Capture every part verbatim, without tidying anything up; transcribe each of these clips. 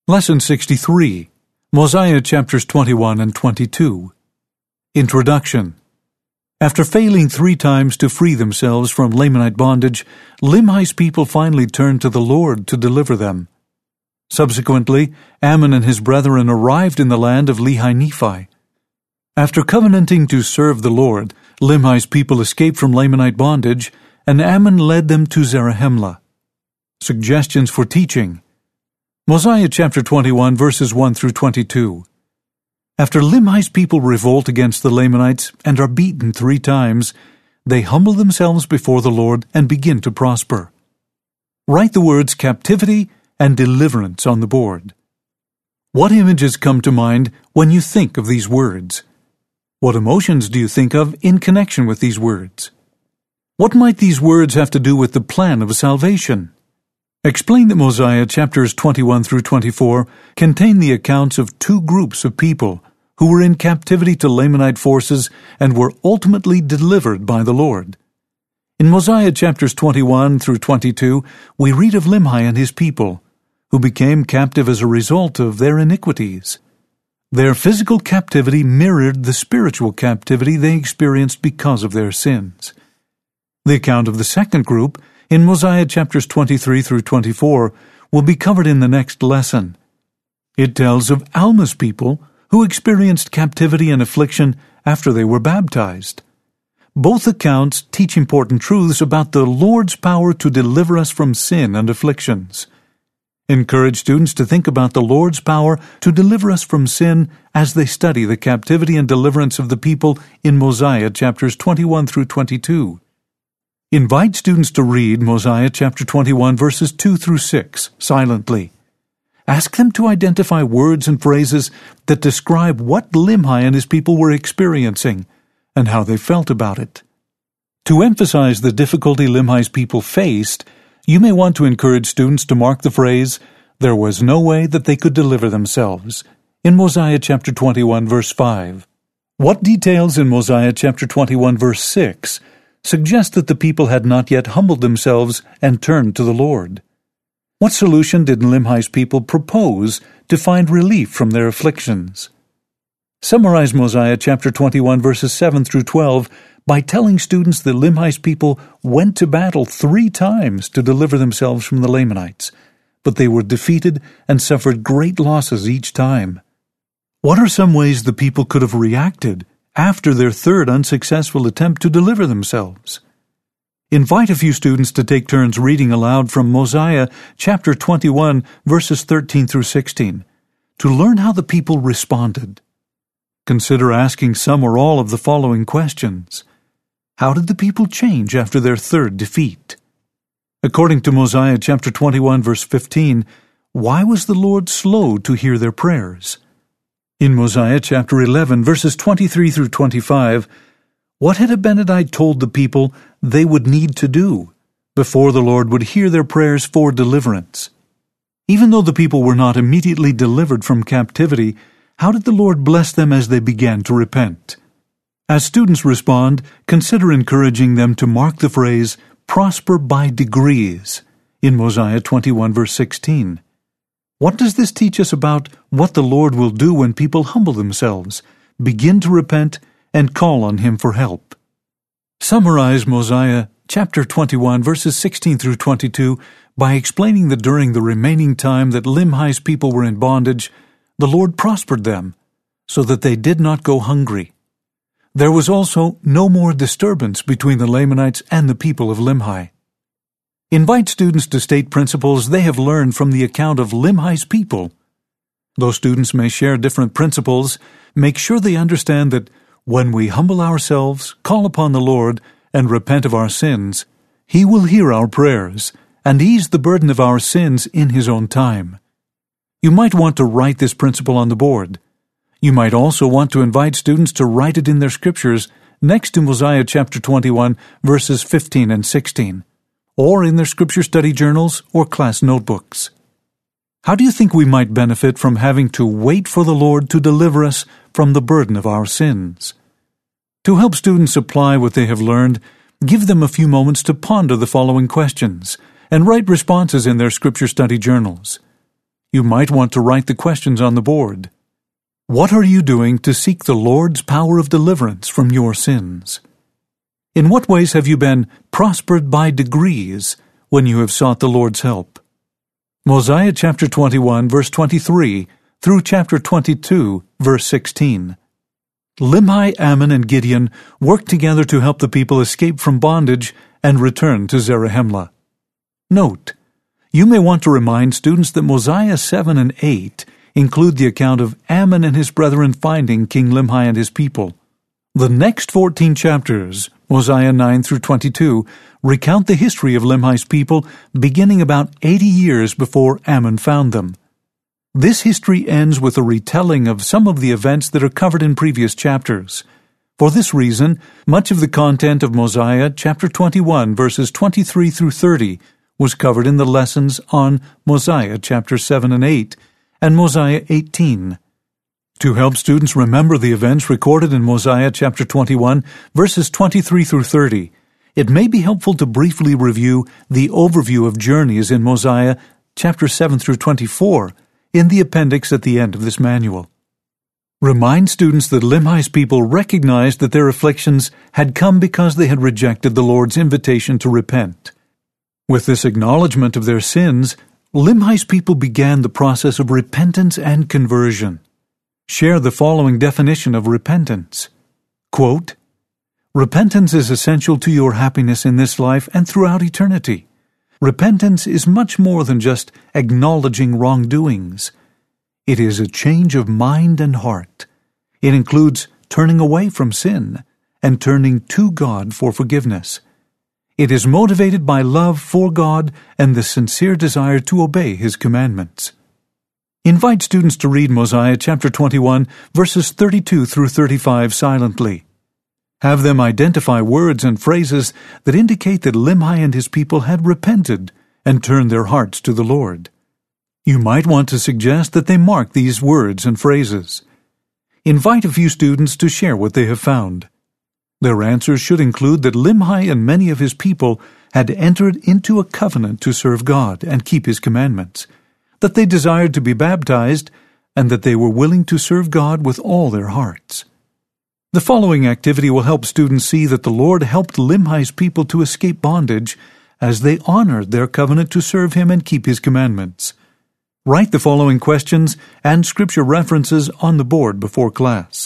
Lesson sixty-three, Mosiah chapters twenty-one and twenty-two. Introduction. After failing three times to free themselves from Lamanite bondage, Limhi's people finally turned to the Lord to deliver them. Subsequently, Ammon and his brethren arrived in the land of Lehi-Nephi. After covenanting to serve the Lord, Limhi's people escaped from Lamanite bondage, and Ammon led them to Zarahemla. Suggestions for teaching. Mosiah chapter twenty-one, verses one through twenty-two. After Limhi's people revolt against the Lamanites and are beaten three times, they humble themselves before the Lord and begin to prosper. Write the words captivity and deliverance on the board. What images come to mind when you think of these words? What emotions do you think of in connection with these words? What might these words have to do with the plan of salvation? Explain that Mosiah chapters twenty-one through twenty-four contain the accounts of two groups of people who were in captivity to Lamanite forces and were ultimately delivered by the Lord. In Mosiah chapters twenty-one through twenty-two, we read of Limhi and his people, who became captive as a result of their iniquities. Their physical captivity mirrored the spiritual captivity they experienced because of their sins. The account of the second group, in Mosiah chapters twenty-three through twenty-four, will be covered in the next lesson. It tells of Alma's people who experienced captivity and affliction after they were baptized. Both accounts teach important truths about the Lord's power to deliver us from sin and afflictions. Encourage students to think about the Lord's power to deliver us from sin as they study the captivity and deliverance of the people in Mosiah chapters twenty-one through twenty-two. Invite students to read Mosiah chapter twenty-one verses two through six silently. Ask them to identify words and phrases that describe what Limhi and his people were experiencing and how they felt about it. To emphasize the difficulty Limhi's people faced, you may want to encourage students to mark the phrase, "There was no way that they could deliver themselves," in Mosiah chapter twenty-one verse five. What details in Mosiah chapter twenty-one verse six suggest that the people had not yet humbled themselves and turned to the Lord? What solution did Limhi's people propose to find relief from their afflictions? Summarize Mosiah chapter twenty-one verses seven through twelve by telling students that Limhi's people went to battle three times to deliver themselves from the Lamanites, but they were defeated and suffered great losses each time. What are some ways the people could have reacted after their third unsuccessful attempt to deliver themselves? Invite a few students to take turns reading aloud from Mosiah chapter twenty-one, verses thirteen through sixteen, to learn how the people responded. Consider asking some or all of the following questions. How did the people change after their third defeat? According to Mosiah chapter twenty-one, verse fifteen, why was the Lord slow to hear their prayers? In Mosiah chapter eleven, verses twenty-three through twenty-five, what had Abinadi told the people they would need to do before the Lord would hear their prayers for deliverance? Even though the people were not immediately delivered from captivity, how did the Lord bless them as they began to repent? As students respond, consider encouraging them to mark the phrase, "prosper by degrees," in Mosiah twenty-one, verse sixteen. What does this teach us about what the Lord will do when people humble themselves, begin to repent, and call on Him for help? Summarize Mosiah chapter twenty-one, verses sixteen through twenty-two by explaining that during the remaining time that Limhi's people were in bondage, the Lord prospered them, so that they did not go hungry. There was also no more disturbance between the Lamanites and the people of Limhi. Invite students to state principles they have learned from the account of Limhi's people. Though students may share different principles, make sure they understand that when we humble ourselves, call upon the Lord, and repent of our sins, He will hear our prayers and ease the burden of our sins in His own time. You might want to write this principle on the board. You might also want to invite students to write it in their scriptures next to Mosiah chapter twenty-one, verses fifteen and sixteen, or in their scripture study journals or class notebooks. How do you think we might benefit from having to wait for the Lord to deliver us from the burden of our sins? To help students apply what they have learned, give them a few moments to ponder the following questions and write responses in their scripture study journals. You might want to write the questions on the board. What are you doing to seek the Lord's power of deliverance from your sins? In what ways have you been prospered by degrees when you have sought the Lord's help? Mosiah chapter twenty-one, verse twenty-three, through chapter twenty-two, verse sixteen. Limhi, Ammon, and Gideon worked together to help the people escape from bondage and return to Zarahemla. Note, you may want to remind students that Mosiah seven and eight include the account of Ammon and his brethren finding King Limhi and his people. The next fourteen chapters, Mosiah nine through twenty-two, recount the history of Limhi's people beginning about eighty years before Ammon found them. This history ends with a retelling of some of the events that are covered in previous chapters. For this reason, much of the content of Mosiah chapter twenty-one, verses twenty-three through thirty, was covered in the lessons on Mosiah chapter seven and eight, and Mosiah eighteen. To help students remember the events recorded in Mosiah chapter twenty-one, verses twenty-three through thirty, it may be helpful to briefly review the overview of journeys in Mosiah chapter seven through twenty-four in the appendix at the end of this manual. Remind students that Limhi's people recognized that their afflictions had come because they had rejected the Lord's invitation to repent. With this acknowledgement of their sins, Limhi's people began the process of repentance and conversion. Share the following definition of repentance. Quote, repentance is essential to your happiness in this life and throughout eternity. Repentance is much more than just acknowledging wrongdoings. It is a change of mind and heart. It includes turning away from sin and turning to God for forgiveness. It is motivated by love for God and the sincere desire to obey His commandments. Invite students to read Mosiah chapter twenty-one, verses thirty-two through thirty-five silently. Have them identify words and phrases that indicate that Limhi and his people had repented and turned their hearts to the Lord. You might want to suggest that they mark these words and phrases. Invite a few students to share what they have found. Their answers should include that Limhi and many of his people had entered into a covenant to serve God and keep His commandments, that they desired to be baptized, and that they were willing to serve God with all their hearts. The following activity will help students see that the Lord helped Limhi's people to escape bondage as they honored their covenant to serve Him and keep His commandments. Write the following questions and scripture references on the board before class.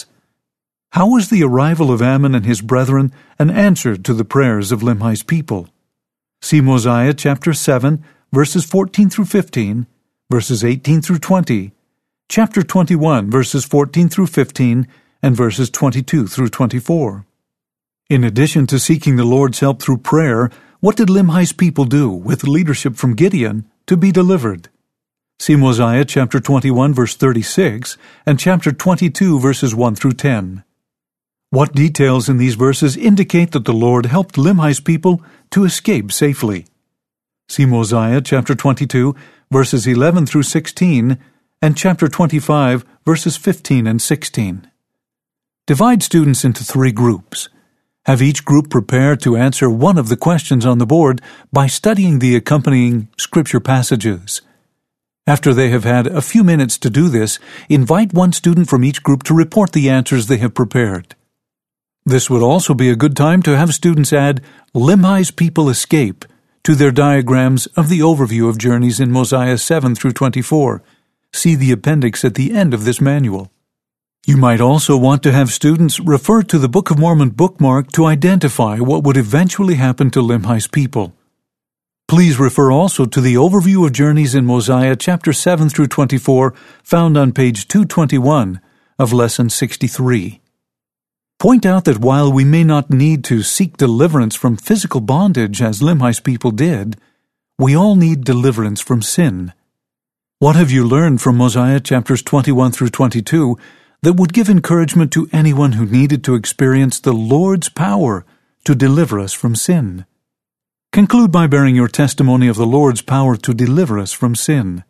How was the arrival of Ammon and his brethren an answer to the prayers of Limhi's people? See Mosiah chapter seven, verses fourteen through fifteen, verses eighteen through twenty, chapter twenty-one, verses fourteen through fifteen, and verses twenty-two through twenty-four. In addition to seeking the Lord's help through prayer, what did Limhi's people do, with leadership from Gideon, to be delivered? See Mosiah chapter twenty-one, verse thirty-six, and chapter twenty-two, verses one through ten. What details in these verses indicate that the Lord helped Limhi's people to escape safely? See Mosiah chapter twenty-two, verses eleven through sixteen, and chapter twenty-five, verses fifteen and sixteen. Divide students into three groups. Have each group prepare to answer one of the questions on the board by studying the accompanying scripture passages. After they have had a few minutes to do this, invite one student from each group to report the answers they have prepared. This would also be a good time to have students add Limhi's people escape to their diagrams of the overview of journeys in Mosiah seven through twenty-four. See the appendix at the end of this manual. You might also want to have students refer to the Book of Mormon bookmark to identify what would eventually happen to Limhi's people. Please refer also to the overview of journeys in Mosiah chapter seven through twenty-four found on page two twenty-one of lesson sixty-three. Point out that while we may not need to seek deliverance from physical bondage as Limhi's people did, we all need deliverance from sin. What have you learned from Mosiah chapters twenty-one through twenty-two that would give encouragement to anyone who needed to experience the Lord's power to deliver us from sin? Conclude by bearing your testimony of the Lord's power to deliver us from sin.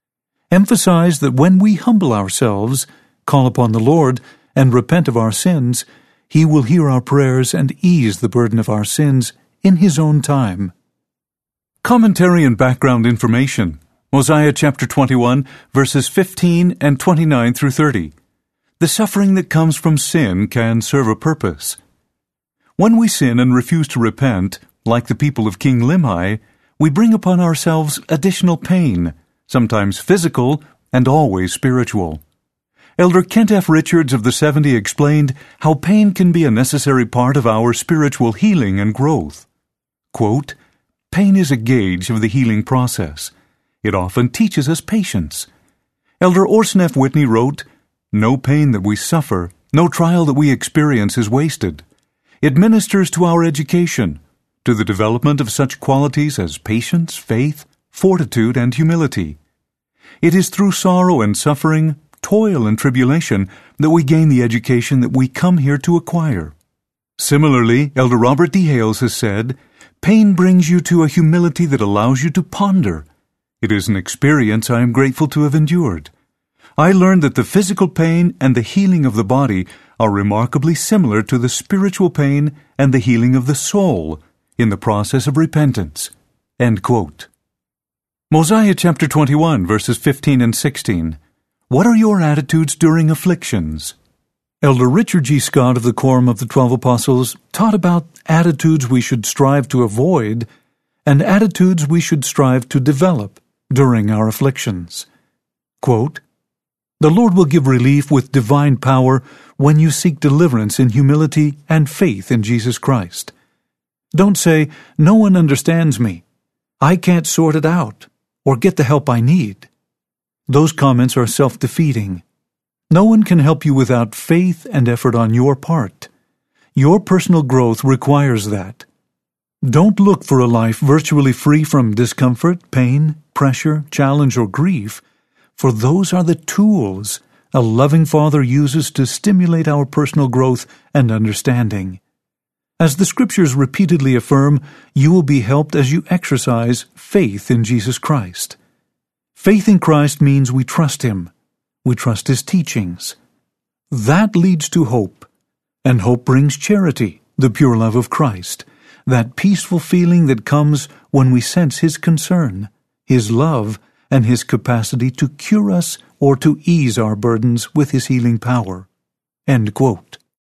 Emphasize that when we humble ourselves, call upon the Lord, and repent of our sins, He will hear our prayers and ease the burden of our sins in His own time. Commentary and background information. Mosiah chapter twenty-one, verses fifteen and twenty-nine through thirty. The suffering that comes from sin can serve a purpose. When we sin and refuse to repent, like the people of King Limhi, we bring upon ourselves additional pain, sometimes physical and always spiritual. Elder Kent F. Richards of the seventy explained how pain can be a necessary part of our spiritual healing and growth. Quote, "Pain is a gauge of the healing process. It often teaches us patience." Elder Orson F. Whitney wrote, "No pain that we suffer, no trial that we experience is wasted. It ministers to our education, to the development of such qualities as patience, faith, fortitude, and humility. It is through sorrow and suffering, toil and tribulation, that we gain the education that we come here to acquire." Similarly, Elder Robert D. Hales has said, "Pain brings you to a humility that allows you to ponder. It is an experience I am grateful to have endured. I learned that the physical pain and the healing of the body are remarkably similar to the spiritual pain and the healing of the soul in the process of repentance." End quote. Mosiah chapter twenty-one, verses fifteen and sixteen. What are your attitudes during afflictions? Elder Richard G. Scott of the Quorum of the Twelve Apostles taught about attitudes we should strive to avoid and attitudes we should strive to develop during our afflictions. Quote, "The Lord will give relief with divine power when you seek deliverance in humility and faith in Jesus Christ. Don't say, 'No one understands me. I can't sort it out,' or 'get the help I need.' Those comments are self-defeating. No one can help you without faith and effort on your part. Your personal growth requires that. Don't look for a life virtually free from discomfort, pain, pressure, challenge, or grief, for those are the tools a loving Father uses to stimulate our personal growth and understanding. As the Scriptures repeatedly affirm, you will be helped as you exercise faith in Jesus Christ. Faith in Christ means we trust Him. We trust His teachings. That leads to hope, and hope brings charity, the pure love of Christ, that peaceful feeling that comes when we sense His concern, His love, and His capacity to cure us or to ease our burdens with His healing power." End quote.